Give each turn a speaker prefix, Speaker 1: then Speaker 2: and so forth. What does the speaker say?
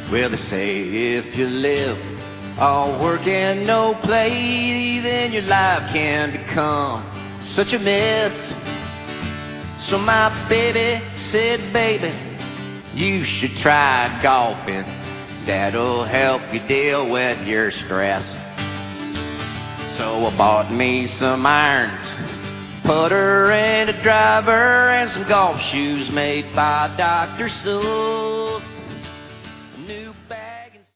Speaker 1: Well, they say if you live all work and no play, then your life can become such a mess. So my baby said, baby, you should try golfing. That'll help you deal with your stress. So I bought me some irons, putter and a driver, and some golf shoes made by Dr. Seuss.